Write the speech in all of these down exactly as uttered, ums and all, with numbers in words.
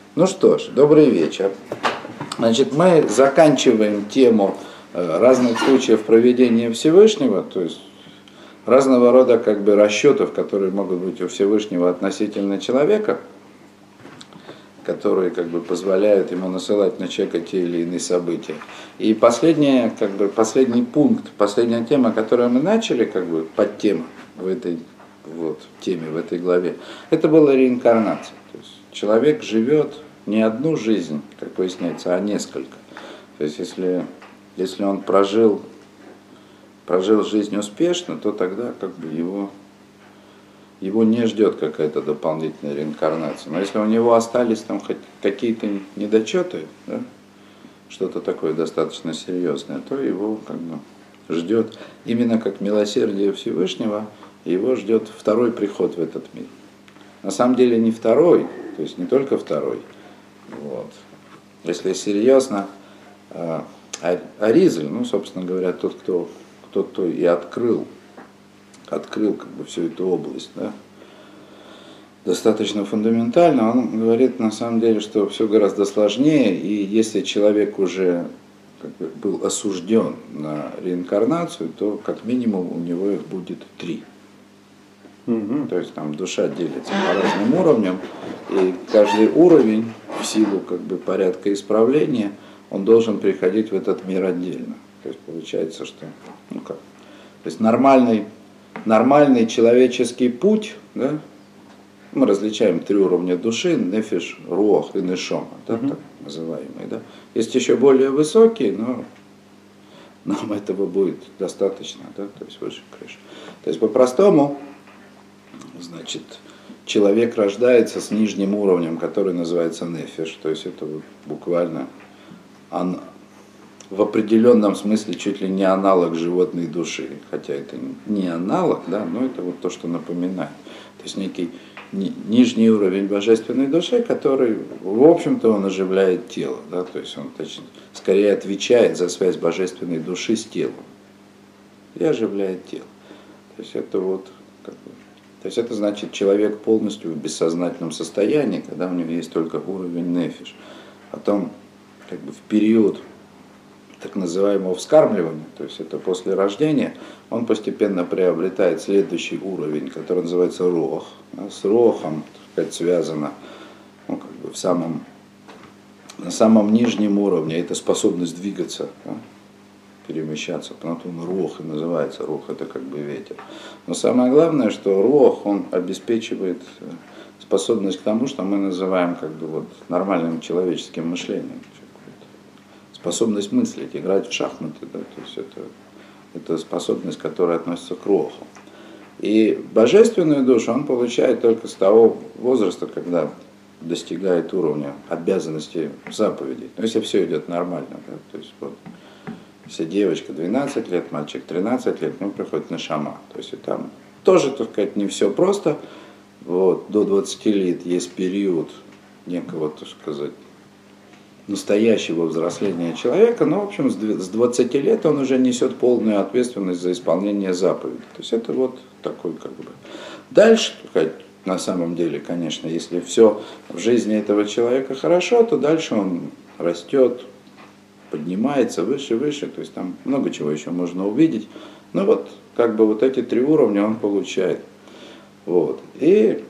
Ну что ж, добрый вечер. Значит, мы заканчиваем тему разных случаев проведения Всевышнего, то есть разного рода как бы расчетов, которые могут быть у Всевышнего относительно человека, которые как бы позволяют ему насылать на человека те или иные события. И последняя, как бы, последний пункт, последняя тема, которую мы начали, как бы подтема в этой вот, теме, в этой главе, это была реинкарнация. То есть человек живет не одну жизнь, как выясняется, а несколько. То есть если, если он прожил, прожил жизнь успешно, то тогда как бы его, его не ждет какая-то дополнительная реинкарнация. Но если у него остались там хоть какие-то недочеты, да, что-то такое достаточно серьезное, то его как бы ждет, именно как милосердие Всевышнего, его ждет второй приход в этот мир. На самом деле не второй, то есть не только второй. Вот. Если серьезно, Аризаль, ну, собственно говоря, тот, кто, кто, кто и открыл, открыл как бы всю эту область, да, достаточно фундаментально, он говорит на самом деле, что все гораздо сложнее, и если человек уже как бы был осужден на реинкарнацию, то как минимум у него их будет три. Mm-hmm. То есть там душа делится по разным уровням, и каждый уровень в силу как бы порядка исправления, он должен приходить в этот мир отдельно. То есть получается, что ну как, то есть нормальный, нормальный человеческий путь, да, мы различаем три уровня души: нефиш, руах и нешома, да, mm-hmm. так называемые. Да. Есть еще более высокие, но нам этого будет достаточно, да, то есть выше крыши. То есть по-простому, значит, человек рождается с нижним уровнем, который называется нефиш, то есть это буквально он, в определенном смысле чуть ли не аналог животной души, хотя это не аналог, да, но это вот то, что напоминает. То есть некий ни, нижний уровень божественной души, который, в общем-то, он оживляет тело, да, то есть он точнее, скорее отвечает за связь божественной души с телом и оживляет тело. То есть это вот как бы, то есть это значит, человек полностью в бессознательном состоянии, когда у него есть только уровень нефиш. Потом, как бы в период так называемого вскармливания, то есть это после рождения, он постепенно приобретает следующий уровень, который называется рох. С рохом, так сказать, связано, ну, как бы в самом, на самом нижнем уровне, это способность двигаться, да, перемещаться, потому что рох и называется, рох это как бы ветер. Но самое главное, что рох, он обеспечивает способность к тому, что мы называем как бы вот нормальным человеческим мышлением. Способность мыслить, играть в шахматы, да, то есть это, это способность, которая относится к роху. И божественную душу он получает только с того возраста, когда достигает уровня обязанностей заповедей. Но если все идет нормально, да, то есть вот, если девочка двенадцать лет, мальчик тринадцать лет, ну, приходит нешама. То есть и там тоже, так сказать, не все просто. Вот, до двадцати лет есть период некого, так сказать, настоящего взросления человека, но, в общем, с двадцати лет он уже несет полную ответственность за исполнение заповедей. То есть это вот такой как бы. Дальше, на самом деле, конечно, если все в жизни этого человека хорошо, то дальше он растет, поднимается выше, выше, то есть там много чего еще можно увидеть. Но вот как бы вот эти три уровня он получает. Вот. И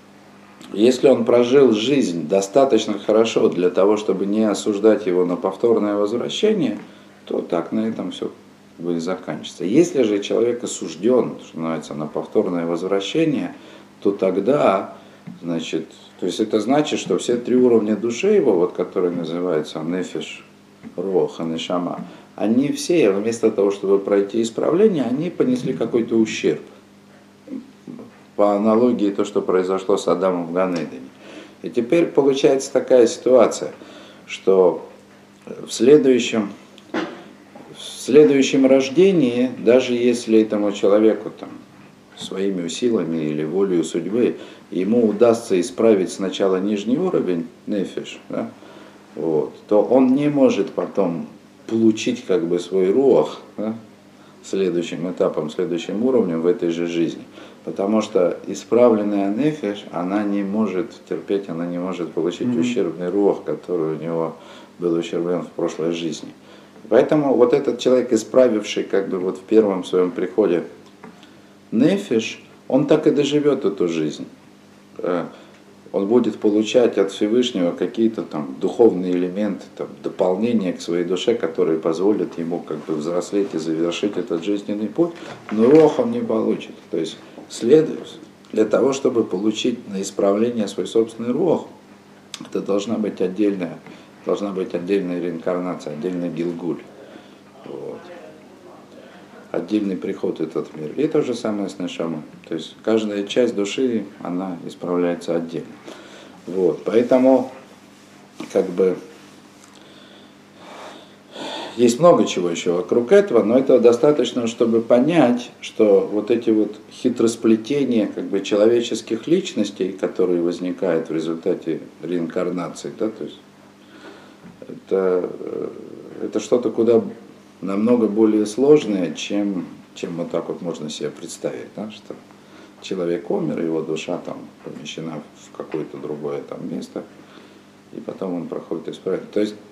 если он прожил жизнь достаточно хорошо для того, чтобы не осуждать его на повторное возвращение, то так на этом все и заканчивается. Если же человек осужден, что называется, на повторное возвращение, то тогда, значит, то есть это значит, что все три уровня души его, вот, которые называются нефиш, рох и нешама, они все, вместо того, чтобы пройти исправление, они понесли какой-то ущерб. По аналогии то, что произошло с Адамом в Ган-Эдене. И теперь получается такая ситуация, что в следующем, в следующем рождении, даже если этому человеку там, своими усилиями или волею судьбы, ему удастся исправить сначала нижний уровень, нефиш, да, вот, то он не может потом получить как бы свой руах, да, следующим этапом, следующим уровнем в этой же жизни. Потому что исправленная нефеш, она не может терпеть, она не может получить mm-hmm. ущербный рух, который у него был ущерблен в прошлой жизни. Поэтому вот этот человек, исправивший как бы вот в первом своем приходе нефеш, он так и доживет эту жизнь. Он будет получать от Всевышнего какие-то там духовные элементы, там, дополнения к своей душе, которые позволят ему как бы взрослеть и завершить этот жизненный путь, но рух он не получит. То есть следует, для того, чтобы получить на исправление свой собственный рух, это должна быть отдельная, должна быть отдельная реинкарнация, отдельный гилгуль. Вот. Отдельный приход в этот мир. И то же самое с нешамой. То есть каждая часть души, она исправляется отдельно. Вот. Поэтому, как бы, есть много чего еще вокруг этого, но этого достаточно, чтобы понять, что вот эти вот хитросплетения как бы человеческих личностей, которые возникают в результате реинкарнации, да, то есть это, это что-то куда намного более сложное, чем, чем вот так вот можно себе представить, да, что человек умер, его душа там помещена в какое-то другое там место, и потом он проходит исправление. То есть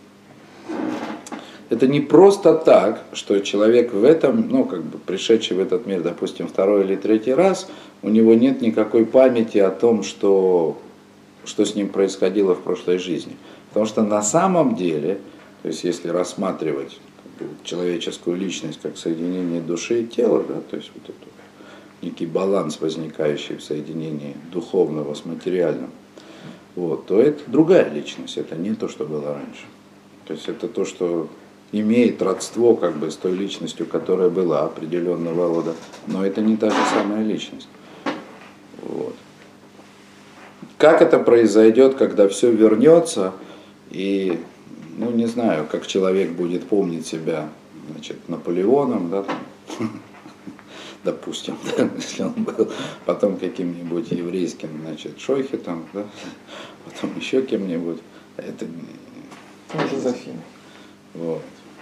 это не просто так, что человек в этом, ну, как бы пришедший в этот мир, допустим, второй или третий раз, у него нет никакой памяти о том, что, что с ним происходило в прошлой жизни. Потому что на самом деле, то есть если рассматривать человеческую личность как соединение души и тела, да, то есть вот это некий баланс, возникающий в соединении духовного с материальным, вот, то это другая личность, это не то, что было раньше. То есть это то, что имеет родство как бы с той личностью, которая была определенного рода, но это не та же самая личность. Вот. Как это произойдет, когда все вернется и, ну, не знаю, как человек будет помнить себя, значит, Наполеоном, да, там, допустим, да, если он был потом каким-нибудь еврейским, значит, шойхетом, да, потом еще кем-нибудь, это Жозефина. Вот.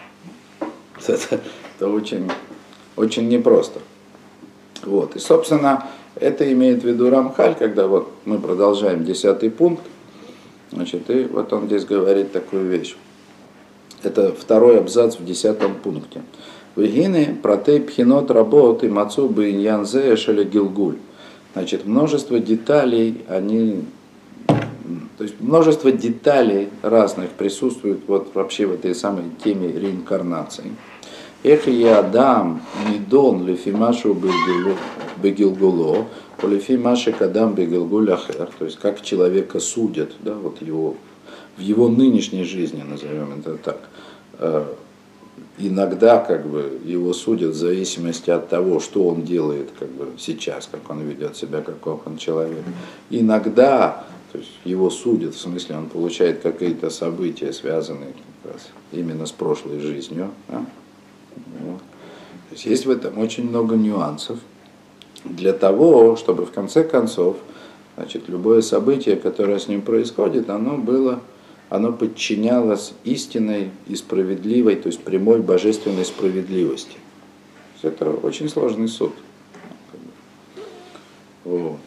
Это, это очень, очень непросто. Вот. И, собственно, это имеет в виду Рамхаль, когда вот мы продолжаем десятый пункт, значит, и вот он здесь говорит такую вещь. Это второй абзац в десятом пункте. Вегины протей пхинот работ и мацу бы иньянзе эшеля гилгуль. Значит, множество деталей, они, то есть множество деталей разных присутствует вот вообще в этой самой теме реинкарнации. Эх я Адам нидон лефимашу бегилгуло, полефимаши кадам бегилгуляхер, то есть как человека судят, да, вот его, в его нынешней жизни, назовем это так. Иногда как бы его судят в зависимости от того, что он делает как бы сейчас, как он ведет себя, каков он человек. Иногда, то есть его судят, в смысле он получает какие-то события, связанные как раз именно с прошлой жизнью. Да? Вот. То есть есть в этом очень много нюансов для того, чтобы в конце концов, значит, любое событие, которое с ним происходит, оно было, оно подчинялось истинной и справедливой, то есть прямой божественной справедливости. То есть это очень сложный суд. Вот.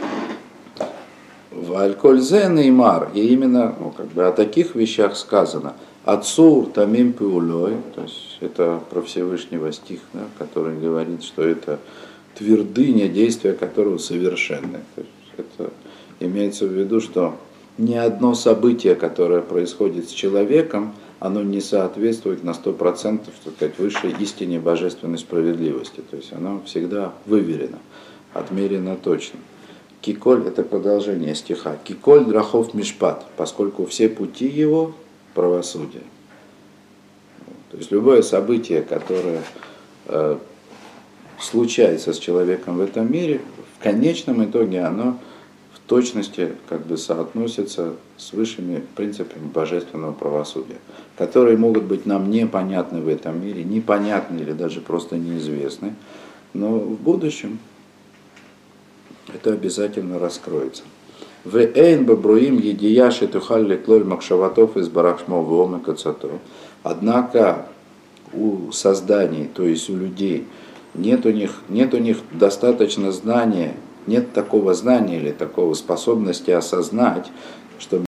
В Аль-Кользе Неймар, и именно, ну, как бы о таких вещах сказано. Ацур тамим пиулой, то есть это про Всевышнего стих, да, который говорит, что это твердыня, действия которого совершенны. То есть это имеется в виду, что ни одно событие, которое происходит с человеком, оно не соответствует на сто процентов, так сказать, высшей истине божественной справедливости. То есть оно всегда выверено, отмерено точно. Киколь – это продолжение стиха. Киколь драхов мишпат, поскольку все пути его – правосудие. То есть любое событие, которое э, случается с человеком в этом мире, в конечном итоге оно в точности как бы соотносится с высшими принципами божественного правосудия, которые могут быть нам непонятны в этом мире, непонятны или даже просто неизвестны, но в будущем это обязательно раскроется. Однако у созданий, то есть у людей, нет у них, нет у них достаточно знания, нет такого знания или такого способности осознать, что